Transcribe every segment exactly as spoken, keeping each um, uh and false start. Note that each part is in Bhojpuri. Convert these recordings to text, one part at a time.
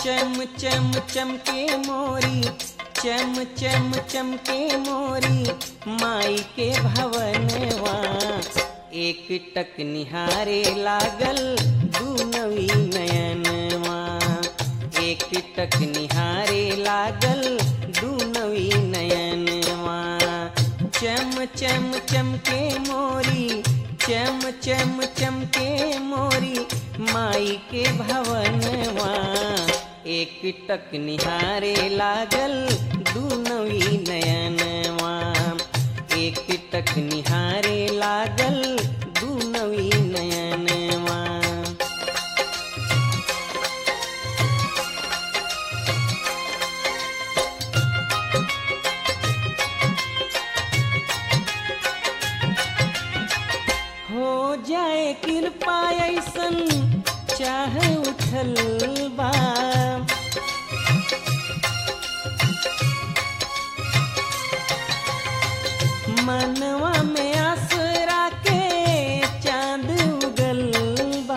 चम चम चमके मोरी, चम चम चमके मोरी माई के भवनवा। एक टक निहारे लागल दुनवी नयनवा। एक टक निहारे लागल दुनवी नयनवा। चम चम चमके मोरी, चम चम चमके मोरी माई के भवनवा। एक टक निहारे लागल दुनवी नयनवा। एक टक निहारे लागल दुनवी नयनवा। हो जाए कृपा ऐसन चाह उठल बा। मनवा में आसरा के चांद उगल बा।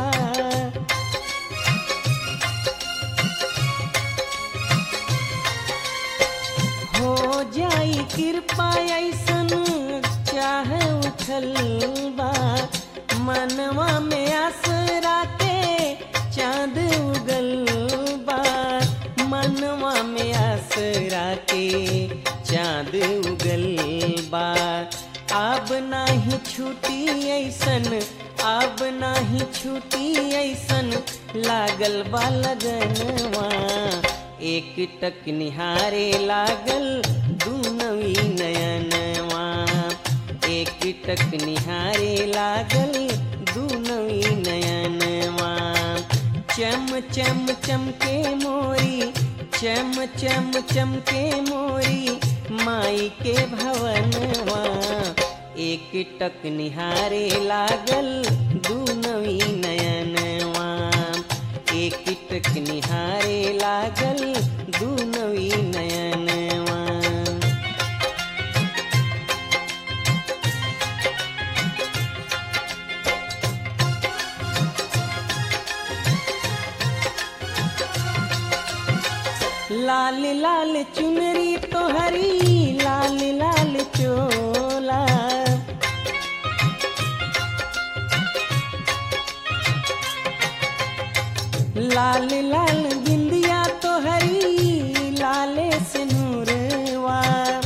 हो जाई कृपा ऐसन चाह उठल बा। मनवा में आसरा के चांद उगल बा। मनवा में आसरा के चांद उगल बा। अब नाही छूटी ऐसन, अब नाही छूटी ऐसन लागल बा लगनवा। एक टक निहारे लागल दुनवी नयनवा। एक टक निहारे लागल दुनवी नयनवा। चम चम चमके मोरी, चम चम चमके मोरी माई के भवनवा। एक टक निहारे लागल दुनवी नयनवा। एक टक निहारे लागल दुनवी नयनवा। लाल लाल चुनरी तोहरी, लाल लाल चोला। लाल लाल बिंदिया तोहरी, लाले सिनुरवा।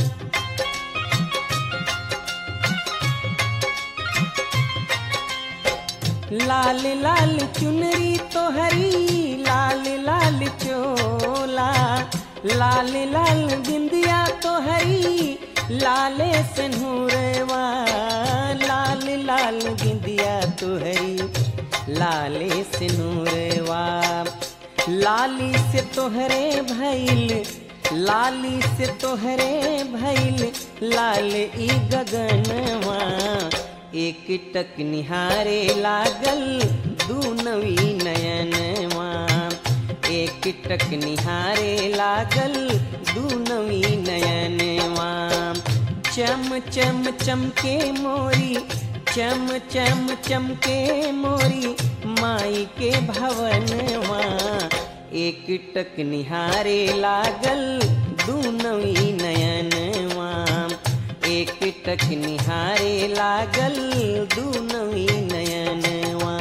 लाल लाल चुनरी तोहरी, लाल लाल चोला। लाल लाल बिंदिया तोहरी, लाले सिनुरवा। लाल लाल बिंदिया तोहरी, लाले सिनुरवा। लाली से तोहरे भइल, लाली से तोहरे भइल लाल ई गगनवा। एक टक निहारे लागल दुनवी नयनवा। एक टक निहारे लागल दुनवी नयनवा। चम चम चमके मोरी, चम चम चमके मोरी माई के भवनवा। एक टक निहारे लागल दुनवी नयनवा। एक टक निहारे लागल दुनवी नयनवा।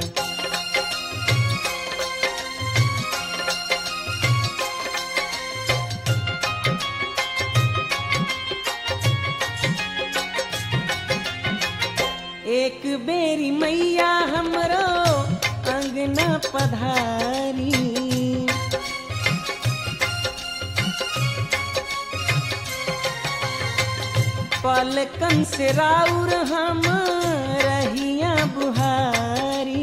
एक बेरी मैया हमरो अंगना पधारी। पलकन से राउर हम रहिया बुहारी।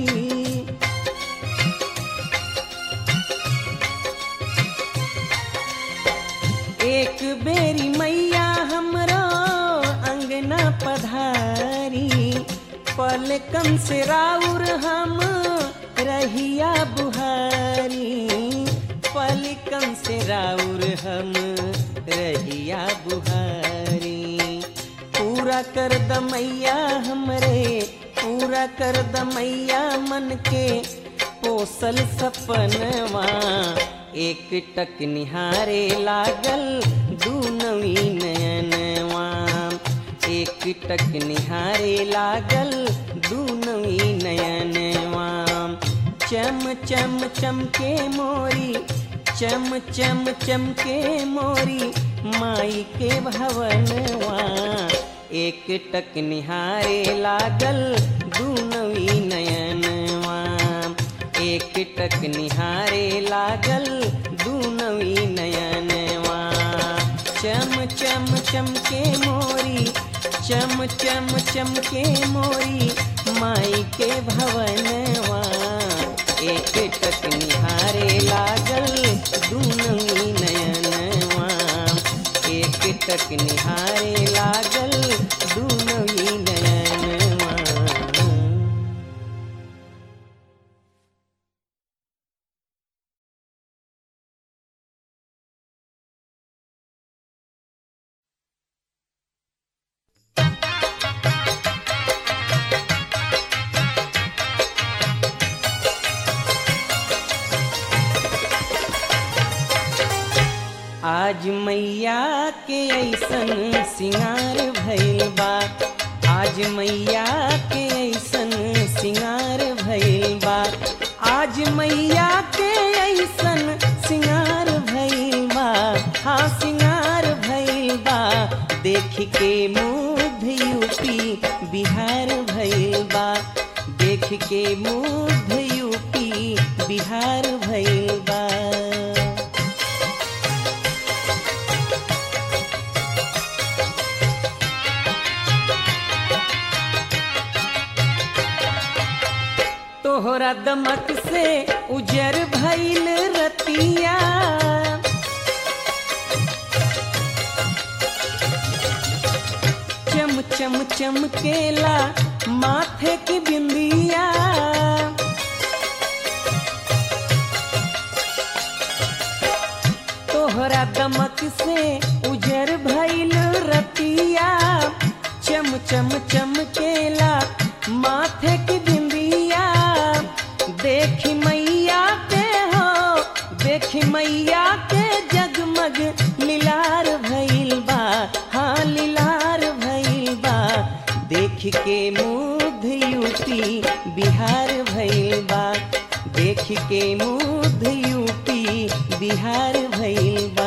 एक बेरी मैया हमरो अंगना पधारी। पलकन से राउर हम रहिया बुहारी। पलकन से राउर हम रहिया बुहारी। पूरा कर द मैया हमरे, पूरा कर द मैया मन के पोसल सपनवा। एक टक निहारे लागल दूनवी नयनवा। एक टक निहारे लागल दूनवी नयनवा। चम चम चमके मोरी चम चम चमके मोरी माई के भवनवा। एक टक निहारे लागल दूनवी नयनवा। एक टक निहारे लागल दूनवी नयनवा। चम चम चमके मोरी चम चम चमके मोरी माई के भवनवा। एक टक निहारे लागल दूनवी नयनवा। एक टक निहारे लागल दूनवी नयनवा। आज मैया के ऐसन सिंगार भइल बा। आज मैया के ऐसन सिंगार भइल बा। आज मैया के ऐसन सिंगार भइल बा। हाँ सिंगार भइल बा। देख के मुग्ध यूपी बिहार भइल बा। देख के मुग्ध यूपी बिहार भइल बा। तोहरा दमक से उजर भइल रतिया। चम चम चमकेला माथे की बिंदिया। तोहरा दमक से उजर भइल रतिया। चम चम चमकेला माथे की बिंदिया। देखी मैया के हो देखी मैया के जगमग लीलार भइल बा। हाँ लीलार भइल बा। देख के मुग्ध यूपी बिहार भइल बा। देख के मुग्ध यूपी बिहार भइल बा।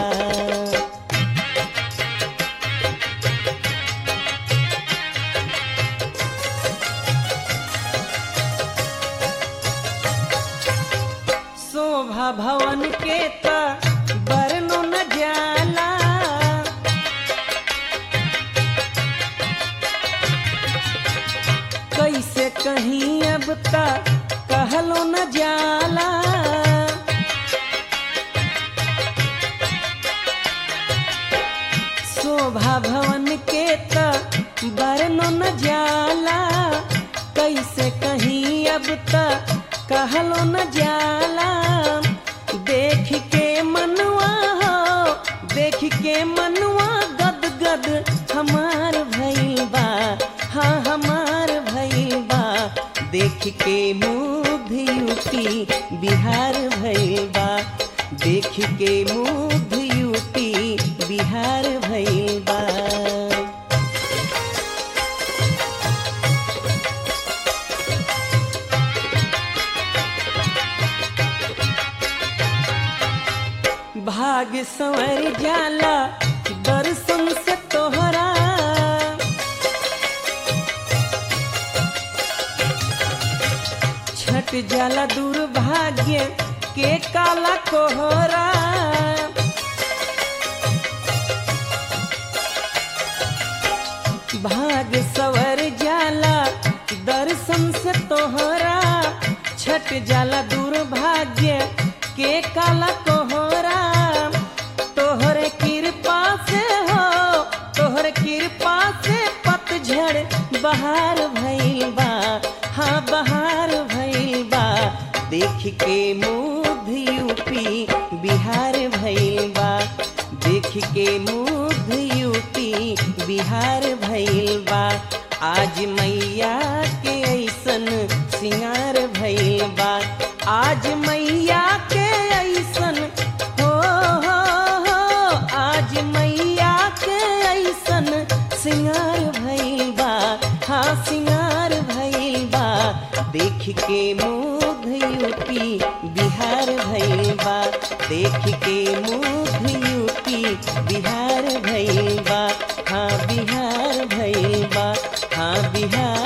शोभा भवन के त बरनो न जाला। कैसे कहीं अब तक कहलो न जाला। शोभा भवन के त बरनो न जाला। कैसे कहीं अब तक कहलो न जाला। देख के मनवा हो देख के मनवा गद गद हमार भइल बा। हाँ हमार भइल बा। देख के मुग्ध यूपी बिहार भइल बा। देख के मुग्ध यूपी बिहार भइल बा। भाग संवर जाला दर्शन से तोहरा। छट जाला दुर्भाग्य के काला कोहरा। भाग संवर जाला दर्शन से तोहरा। छट जाला दुर्भाग्य के काला कोहरा। तोहरे कृपा से हो तोहरे कृपा से पतझड़ बहार भइल बा। हाँ बहार भइल बा। देख के मुग्ध यूपी बिहार भइल बा। देख के मुग्ध यूपी बिहार भइल बा। आज मैया के ऐसन सिंगार भइल बा। आज मैया के ऐसन देख के मुग्ध यूपी बिहार भइल बा। देख के मुग्ध यूपी बिहार भइल बा। हाँ बिहार भइल बा। हाँ बिहार